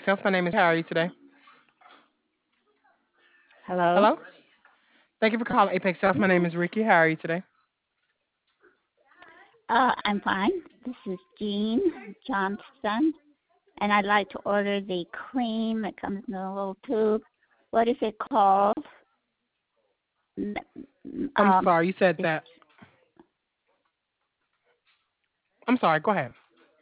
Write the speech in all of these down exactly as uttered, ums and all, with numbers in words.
Sales. My name is. How are you today? Hello. Hello. Thank you for calling Apex Sales. My name is Ricky. How are you today? Uh, I'm fine. This is Jean Johnston, and I'd like to order the cream that comes in a little tube. What is it called? M- m- I'm Um, sorry. You said it's that. I'm sorry. Go ahead.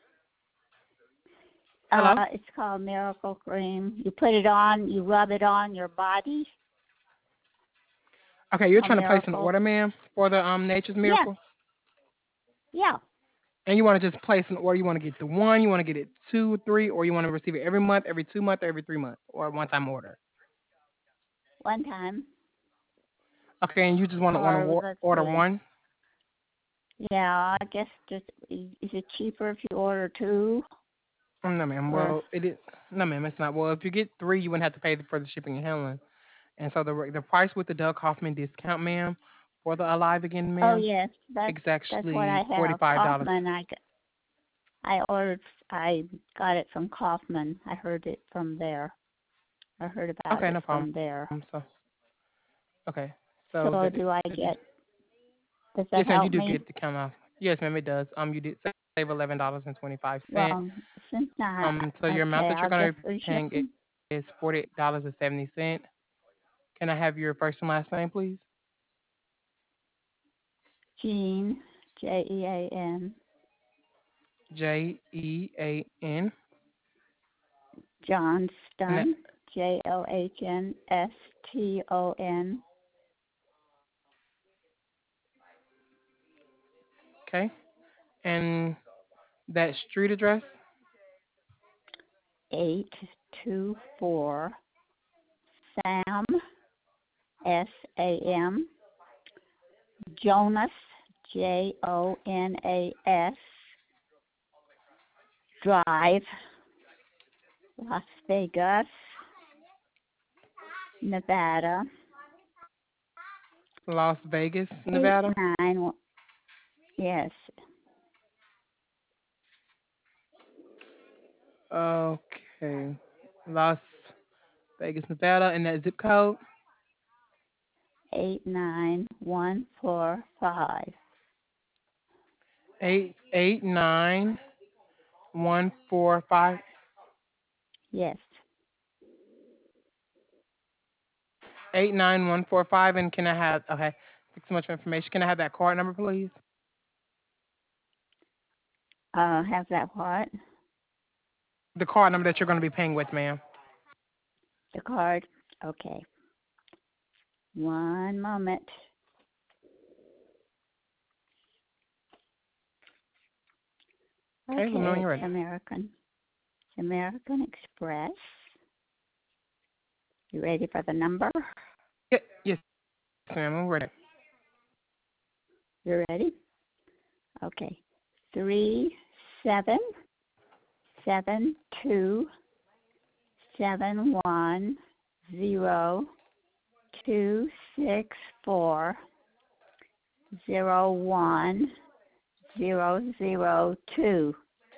uh, Hello. it's called Miracle Cream. You put it on, you rub it on your body. Okay, you're Called trying to place an Miracle. order, ma'am, for the um Nature's Yeah, Miracle, yeah. and you want to just place an order. You want to get the one. You want to get it two, three, or you want to receive it every month, every two months, or every three months, or a one-time order. One time, Okay, and you just want to want or to let's order see. one. Yeah, I guess just is it cheaper if you order two Mm, No, ma'am. or Well, it is. No, ma'am. It's not. Well, if you get three, you wouldn't have to pay for the shipping and handling. And so the the price with the Doug Hoffman discount, ma'am, for the Alive Again, oh ma'am, yes, that's it's that's what I actually forty have. five dollars. Kaufman. I I ordered. I got it from Kaufman. I heard it from there. I heard about Okay, it no problem. from there. So okay, so So the do I the dis- get? Does that yes, ma'am, you help do me? get the count off. Yes, ma'am, it does. Um, you did save eleven dollars and twenty five cent. Well, since not, Um, so your amount okay, that you're I'll gonna get be free paying shipping. is forty eight dollars and seventy cent. Can I have your first and last name, please? Jean, J E A N, J E A N. And that, Johnston, J O H N S T O N, okay, and that street address. eight two four Sam, S A M, Jonas, J O N A S, Drive, Las Vegas, Nevada, Las Vegas, eight Nevada. nine. Yes, Okay. Las Vegas, Nevada, and that zip code eight nine one four five. eight eight nine one four five Yes. eight nine one four five. And can I have okay? Thanks so much for information. Can I have that card number, please? Uh, have that what? The card number that you're going to be paying with, ma'am. The card. Okay. One moment. Okay, let me know when Okay, you're it's ready. American. It's American Express. You ready for the number? Yeah, yes, ma'am. I'm ready. You ready? Okay. Three seven seven two seven one zero two six four zero one zero zero two.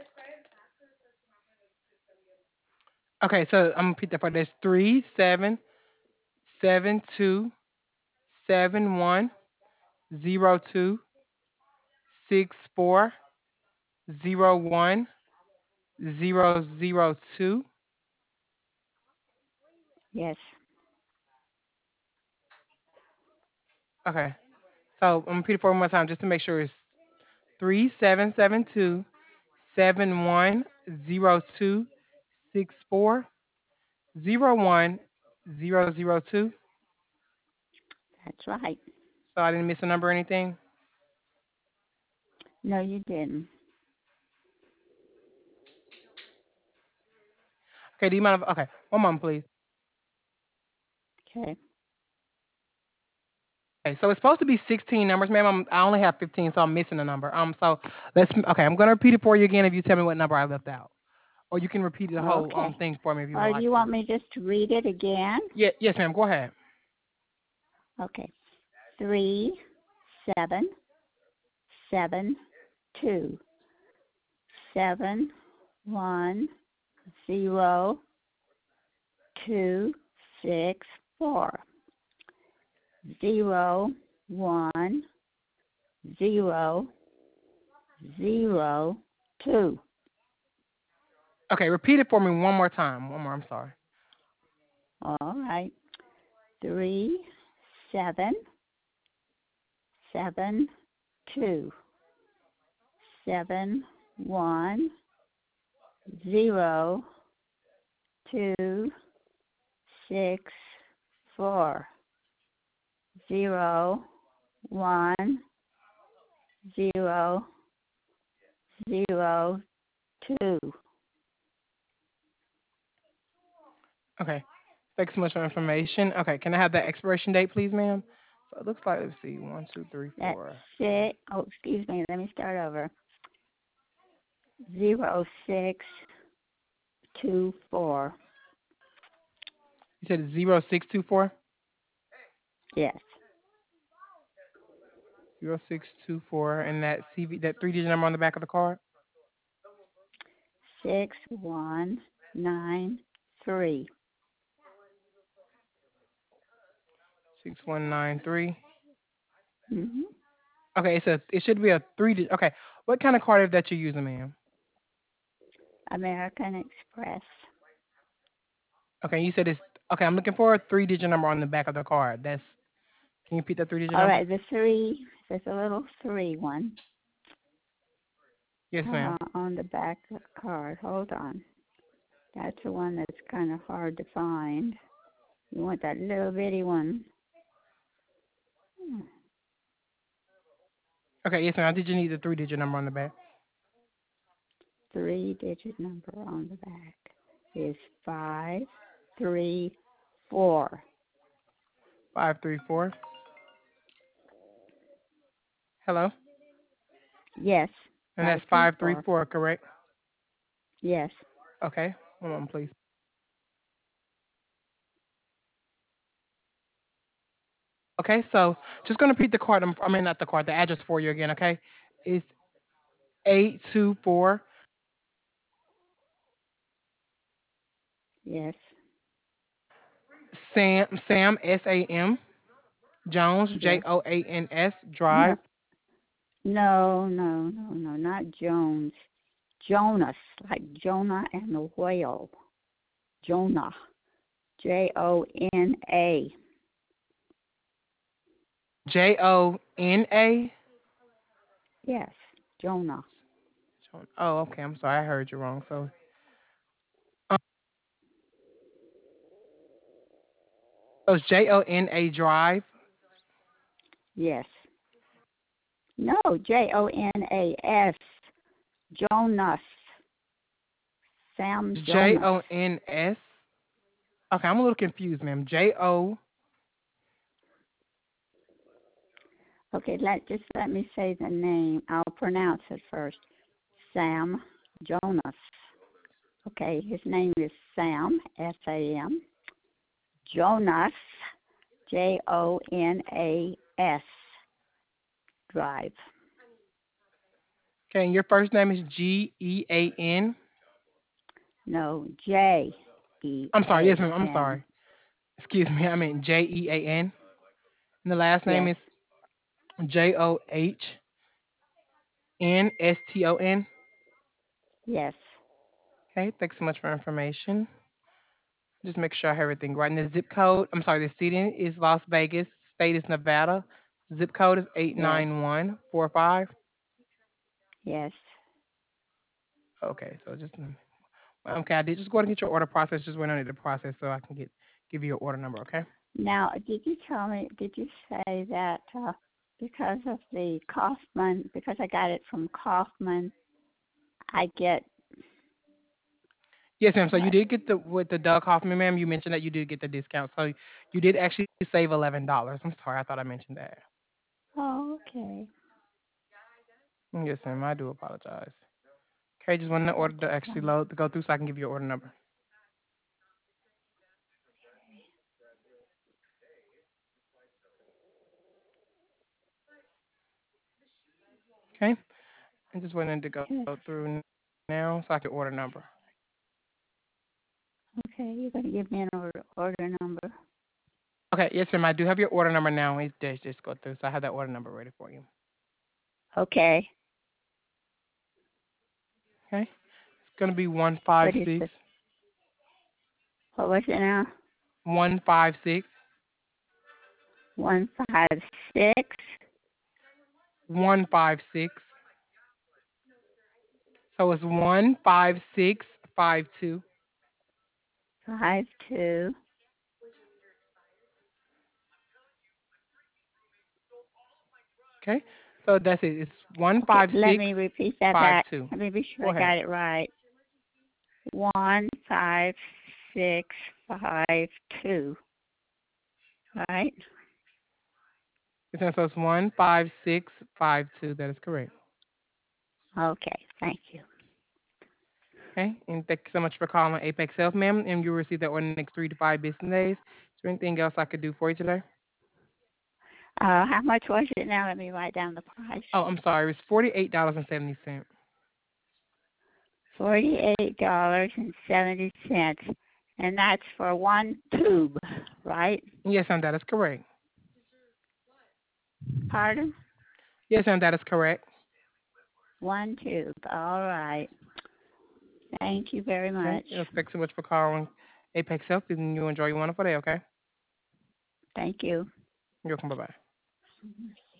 Okay, so I'm gonna repeat that for this three seven seven two seven one zero two six four zero one zero zero two. Yes. Okay, so I'm gonna repeat it for one more time just to make sure it's three seven seven two seven one zero two six four zero one zero zero two. That's right. So I didn't miss a number or anything. No, you didn't. Okay, do you mind? If, okay, one moment, please. Okay. Okay, so it's supposed to be sixteen numbers, ma'am. I'm, I only have fifteen, so I'm missing a number. Um, so let's. Okay, I'm gonna repeat it for you again if you tell me what number I left out, or you can repeat the whole um Okay. thing for me if you would Or do like you to. want me just to read it again? Yeah, yes, ma'am. Go ahead. Okay. Three, seven, seven, two, seven, one, zero, two six four zero one zero zero two. Okay, repeat it for me one more time. One more. I'm sorry. All right. Three seven seven two seven one zero two six four zero one zero zero two. Okay. Thanks so much for information. Okay, can I have that expiration date, please, ma'am? So it looks like, let's see, one, two, three, That's four. six. Oh, excuse me. Let me start over. Zero six two four. You said zero six two four. Yes. Zero six two four, and that C V, that three digit number on the back of the card. Six one nine three. Six one nine three. Mm-hmm. Okay, it's a it should be a three digit. Okay, what kind of card is that you're using, ma'am? American Express. Okay, you said it's okay. I'm looking for a three digit number on the back of the card. That's Can you repeat that three digit All number? right, the three. There's a little three one Yes, ma'am. uh, on the back of the card. Hold on. That's the one that's kind of hard to find. You want that little bitty one. Hmm. Okay, yes, ma'am. Did you need the three digit number on the back? Three digit number on the back is five three four. Five three four. Hello, Yes, and five that's three five three four. four, correct? Yes. Okay, one moment, please. Okay, so just gonna repeat the card. num- I mean, not the card, the address for you again. Okay, it's eight two four Yes. Sam Sam S A M Jones J Yes. O A N S No. Drive. No. No. No. No. Not Jones. Jonas, like Jonah and the whale. Jonah. J O N A. J O N A. Yes. Jonah. Oh, okay. I'm sorry, I heard you wrong. So, um, so it's J O N A Drive. Yes. No. J O N A S. Jonas. Sam J Jonas. O N S. Okay, I'm a little confused, ma'am. J O. Okay, let just let me say the name. I'll pronounce it first. Sam Jonas. Okay, his name is Sam, S A M. Jonas, J O N A S, Drive. Okay, and your first name is G E A N. No, J E I'm sorry. Yes, A ma'am. I'm N. sorry. Excuse me. I meant J E A N. And the last name Yes, is J O H N S T O N. yes. Okay, thanks so much for information. Just make sure I have everything right. And the zip code, I'm sorry, the city is Las Vegas, state is Nevada. Zip code is Yes, eight nine one four five. yes. Okay, so just okay, I did just go ahead and get your order process. Just wait on it to process so I can get give you your order number. Okay. Now, did you tell me, did you say that uh, because of the Kaufman, because I got it from Kaufman, I get Yes, ma'am. So you what? did get the with the Doug Hoffman, ma'am. You mentioned that you did get the discount, so you did actually save eleven dollars. I'm sorry, I thought I mentioned that. Oh, okay. Yes, ma'am. I do apologize. Okay, just wanted the order to That's actually fine. load to go through so I can give you your order number. Okay, I just wanted to go Yes. through now so I can order number. Okay, you're going to give me an order, order number. Okay, yes, ma'am. I do have your order number now. It does just go through, so I have that order number ready for you. Okay. Okay, it's gonna be one five What is six it? What was it now? one five six One five six one five six. So it's one five six five two. five two. Okay, so that's it. It's one Okay, five let six me repeat that five back. two. Let me be sure Go I ahead. got it right. One five six five two. Right? Yes, ma'am. So it's one five six five two. That is correct. Okay, thank you. Okay, and thank you so much for calling Apex Health, ma'am. And you'll receive that order in the next three to five business days. Is there anything else I could do for you today? Uh, how much was it now? Let me write down the price. Oh, I'm sorry. It's forty-eight dollars and seventy cents. Forty-eight dollars and seventy cents, and that's for one tube, right? Yes, ma'am. That is correct. Pardon? Yes, ma'am. That is correct. One tube. All right. Thank you very Okay. much. Yes, thanks so much for calling Apex Health, and you enjoy your wonderful day. Okay. Thank you. You're welcome. Bye bye.